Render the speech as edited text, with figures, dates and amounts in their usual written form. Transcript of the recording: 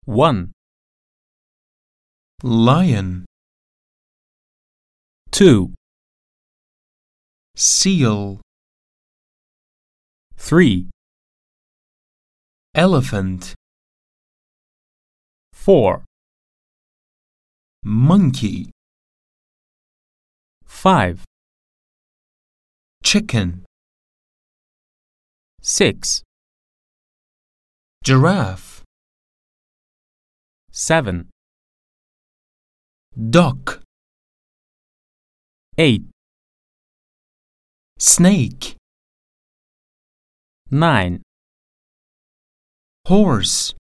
1, lion, 2, seal, 3, elephant, 4, monkey, 5, chicken, 6, giraffe, 7, duck, 8, snake, 9, horse,